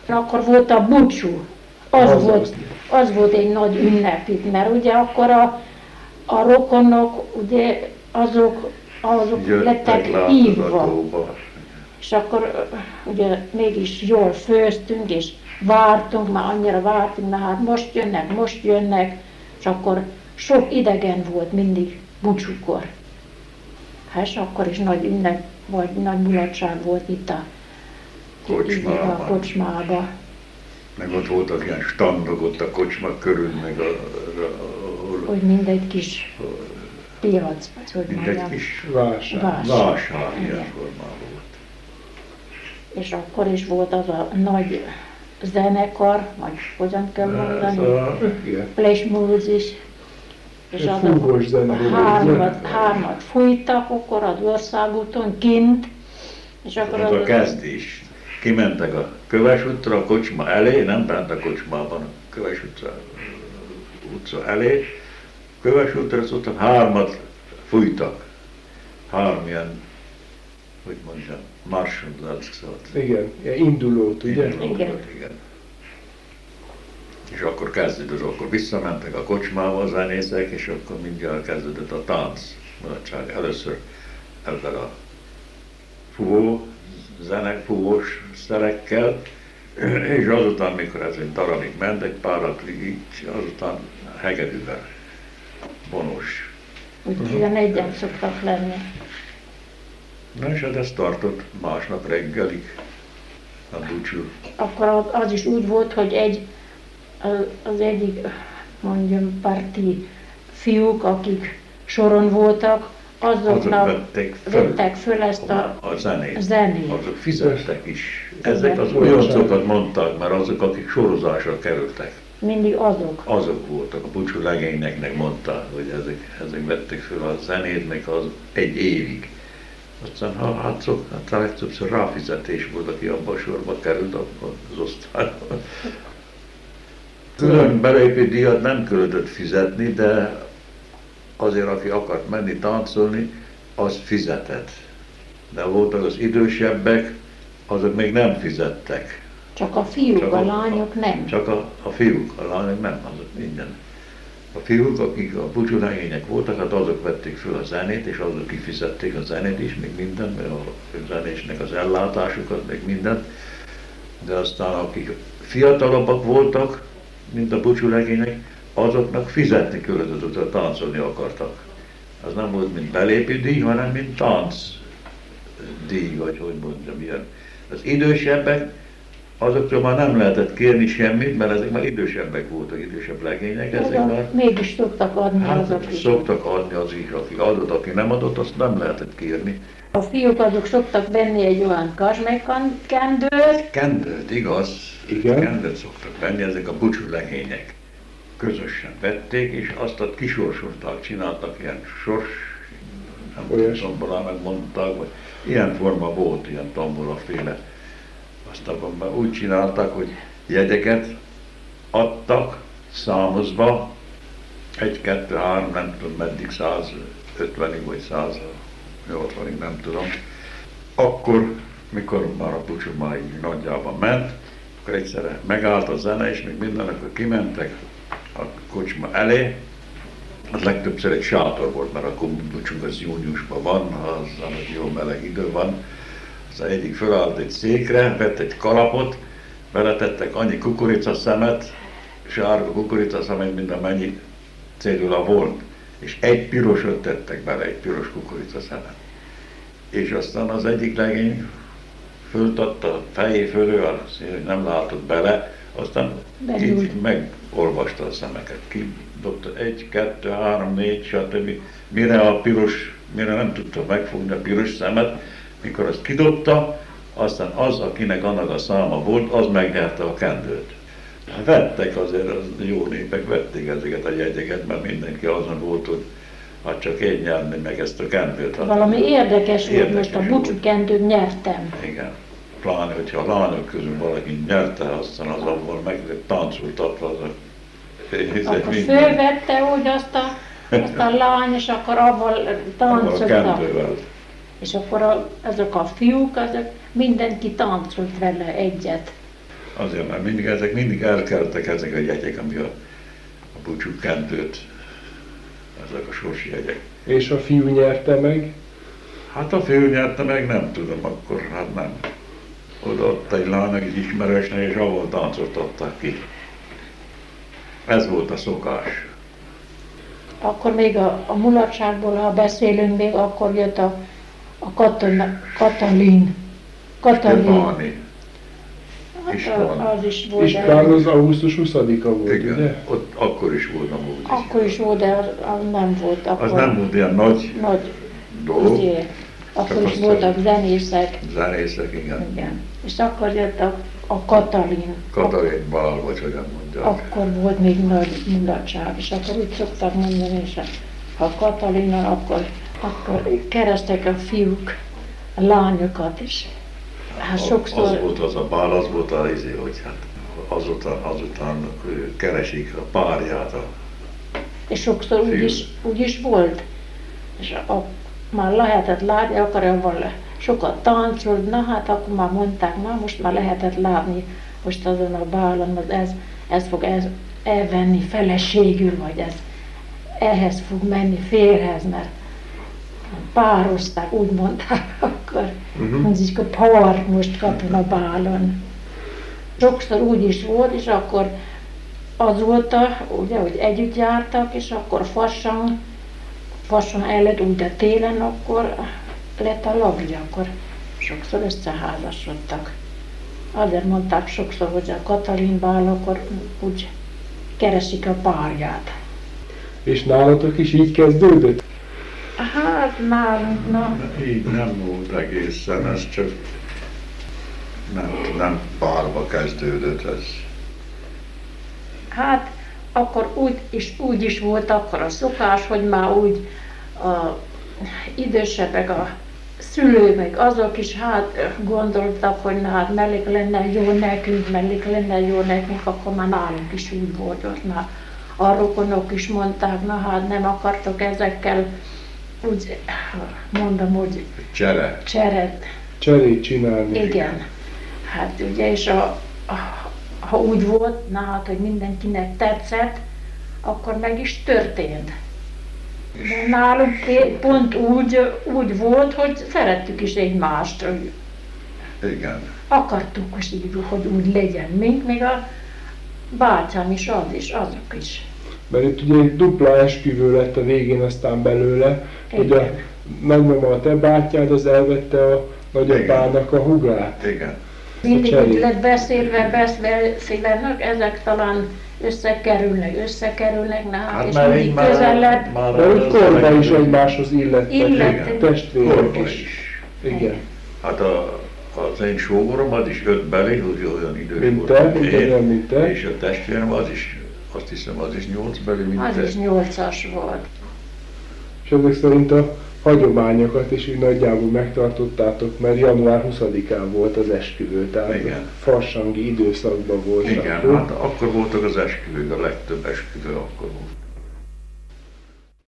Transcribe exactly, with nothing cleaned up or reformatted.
Akkor volt a búcsú. Az, az, volt, az volt egy nagy ünnep itt, mert ugye akkor a, a rokonok, ugye azok, azok lettek hívva. És akkor ugye mégis jól főztünk, és vártunk, már annyira vártunk, na hát most jönnek, most jönnek, és akkor sok idegen volt mindig búcsúkor. Hát és akkor is nagy ünnep, vagy nagy mulatság volt itt a kocsmában. A kocsmába. Meg ott voltak ilyen standok ott a kocsma körül, meg a... a, a hogy mindegy kis piac, vagy hogy mindegy mondjam. Kis vásár, vásár, vásár ilyen formában volt. És akkor is volt az a nagy zenekar, vagy hogyan kell mondani, Plesmúzis. És azok hármat, hármat fújtak akkor az országúton kint. És akkor az a kezdés. Kimentek a Köves útra, a kocsma elé, nem bent a kocsmában, a Köves utca, utca elé. Köves útra szóltam, hármat fújtak. Három ilyen, hogy mondjam, marsonzat szólt. Igen, indulót, ugye? Indulót, igen. igen. És akkor kezdődött, akkor visszamentek a kocsmába a zenészek, és akkor mindjárt kezdődött a tánc. Mulatság először ezzel a fúvó, zenek, fúvós szerekkel, és azután, mikor ez egy darabig ment, egy párat így, azután hegedűvel, vonós. Úgy tizenegyen szoktak lenni. Na és hát ez tartott másnap reggelig, a búcsú. Akkor az is úgy volt, hogy egy, az egyik, mondjam, parti fiúk, akik soron voltak, azoknak vették föl, vettek föl ezt a, a zenét. zenét. Azok fizettek is. Ezek az olyancokat mondták, mert azok, akik sorozásra kerültek. Mindig azok. Azok voltak, a búcsú legényeknek mondták, hogy ezek, ezek vették föl a zenét, meg az egy évig. Aztán ha hát, szok, hát legtöbbször ráfizetés volt, aki abban a sorba került az osztályban. Külön belépő díjat nem kellett fizetni, de azért, aki akart menni táncolni, az fizetett. De voltak az idősebbek, azok még nem fizettek. Csak a fiúk, csak a, a lányok nem. Csak a, a fiúk, a lányok nem, azok minden. A fiúk, akik a búcsúlegények voltak, hát azok vették föl a zenét, és azok kifizették a zenét is, még minden, mert a zenésnek az ellátásukat, még mindent. De aztán akik fiatalabbak voltak, mint a búcsúlegények, azoknak fizetni kellett, hogy táncolni akartak. Az nem volt mint belépődíj, hanem mint táncdíj, vagy hogy mondjam, ilyen. Az idősebbek, azoktól már nem lehetett kérni semmit, mert ezek már idősebbek voltak, idősebb legények. Ezek már, mégis szoktak adni hát, azok is. Szoktak adni az is, aki adott, aki nem adott, azt nem lehetett kérni. A fiúk azok szoktak venni egy olyan kazsmegkendőt. Kendőt, igaz? Igen. Kendőt szoktak venni, ezek a búcsú legények. Közösen vették, és azt a kisorsolták, csináltak ilyen sors, nem tudom, tombolá megmondták, vagy ilyen forma volt, ilyen tombolaféle. Azt abban úgy csináltak, hogy jegyeket adtak számozva, egy, kettő, három, nem tudom meddig, száz ötvenig vagy száz nyolcvanig, nem tudom. Akkor, mikor már a búcsú már így nagyjában ment, akkor egyszerre megállt a zene, és még minden, akkor kimentek a kocsma elé. Az legtöbbször egy sátor volt, mert akkor búcsunk az júniusban van, az, az jó meleg idő van. Az egyik fölállt egy székre, vett egy kalapot, beletettek annyi kukoricaszemet, sárga kukoricaszemet, mint amennyi cédula volt. És egy pirosot tettek bele, egy piros kukoricaszemet. És aztán az egyik legény föltatta a fejé fölő, hogy nem látott bele, aztán Begyújt. így megolvasta a szemeket. Kidobta egy, kettő, három, négy, stb. Mire a piros, mire nem tudta megfogni a piros szemet, mikor azt kidobta, aztán az, akinek annak a száma volt, az megnyerte a kendőt. Vettek azért, az jó népek vették ezeket a jegyeket, mert mindenki azon volt, hogy hát csak én nyerni meg ezt a kendőt. Valami érdekes, érdekes volt, most a búcsú kendőt nyertem. Igen. Pláne, hogyha a lányok közül valaki nyerte, aztán az abból meg táncoltatva az a... Akkor fölvette úgy azt a, azt a lány, és akkor avval táncoltak. És akkor a, azok a fiúk, azok mindenki táncolt vele egyet. Azért, mert mindig, ezek mindig elkeltek ezek a jegyek, ami a, a búcsú kentőt, ezek a sorsjegyek. És a fiú nyerte meg? Hát a fiú nyerte meg, nem tudom, akkor hát nem. Oda ott egy lánynak egy ismerősnek, és ahol táncot adtak ki. Ez volt a szokás. Akkor még a, a mulatságból, ha beszélünk, még akkor jött a, a Katon, Katalin. Katalin. Hát az is volt. István az augusztus huszadika volt, igen, ugye? Ott akkor is volt a múlt. Akkor is volt, de az, az nem volt. Akkor az nem volt ilyen nagy, nagy dolog. Ugye, akkor is voltak zenészek. Zenészek, igen. igen. És akkor jött a, a Katalin. Katalin bál, vagy hogyan mondják. Akkor volt még nagy mulatság, és akkor úgy szoktak mondani, és ha Katalinnal, akkor, akkor keresztek a fiúk a lányokat is. Hát sokszor... Az volt az a bál, az volt az izé, hogy hát azután, azután keresik a párját. A és sokszor úgy is, úgy is volt. És a, a, már lehetett látni, akkor abban sokat táncolt, na hát akkor már mondták, na most már lehetett látni, most azon a bálon, az ez, ez fog ez, elvenni feleségül, vagy ez ehhez fog menni férhez, mert pározták, úgy mondták akkor, uh-huh. mondjuk a pár most kapon a bálon. Sokszor úgy is volt, és akkor az volt, a, ugye, hogy együtt jártak, és akkor fassan, fassan el lett, úgy de télen akkor lett a labja, akkor sokszor összeházasodtak. Azért mondták sokszor, hogy a Katalin bál, akkor úgy keresik a párját. És nálatok is így kezdődött? Hát nálunk, na. Így nem volt egészen, ez csak nem, nem párba kezdődött ez. Hát akkor úgy is, úgy is volt akkor a szokás, hogy már úgy a idősebbek, a szülők, meg azok is hát gondoltak, hogy na hát mellék lenne jó nekünk, mellék lenne jó nekünk, akkor már nálunk is úgy volt, ott már a rokonok is mondták, na hát nem akartok ezekkel, úgy mondom, hogy Csere. Cseret. Cserét csinálni. Igen. Hát ugye, és a, a, ha úgy volt, na hát, hogy mindenkinek tetszett, akkor meg is történt. De nálunk pont úgy, úgy volt, hogy szerettük is egymást, hogy igen. Akartuk, hogy, így, hogy úgy legyen, mint még a bátyám is, az is, azok is. Mert itt ugye egy dupla esküvő lett a végén aztán belőle, igen. Hogy a nagymama, a te bátyád, az elvette a nagyapának a hugát. Igen. Mindig úgy lett beszélve, beszélve, ezek talán összekerülnek, összekerülnek, na hát, és mindig közel lett. De úgy korban is egymáshoz illettek, illettek. testvérek is. Igen. Hát a, az én sógorom az is jött belé, hogy olyan idős mint volt, te, mint én, mint te. És a testvérem az is, azt hiszem, az is nyolc belé, mint az te. Az is nyolcas volt. És ezek szerint a hagyományokat is úgy nagyjából megtartottátok, mert január huszadikán volt az esküvő, tehát igen. A farsangi időszakban volt. Igen, akkor. Hát akkor voltak az esküvők, a legtöbb esküvő akkor volt.